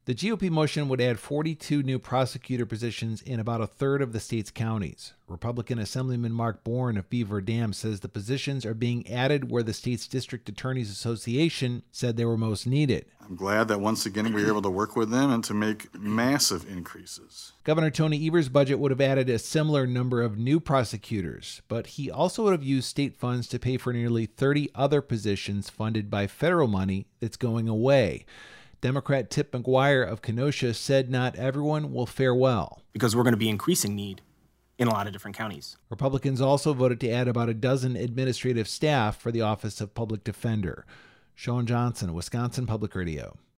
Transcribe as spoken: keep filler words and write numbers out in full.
The G O P motion would add forty-two new prosecutor positions in about a third of the state's counties. Republican Assemblyman Mark Bourne of Beaver Dam says the positions are being added where the state's District Attorneys Association said they were most needed. I'm glad that once again we were able to work with them and to make massive increases. Governor Tony Evers' budget would have added a similar number of new prosecutors, but he also would have used state funds to pay for nearly thirty other positions funded by federal money that's going away. Democrat Tip McGuire of Kenosha said not everyone will fare well. Because we're going to be increasing need in a lot of different counties. Republicans also voted to add about a dozen administrative staff for the Office of Public Defender. Sean Johnson, Wisconsin Public Radio.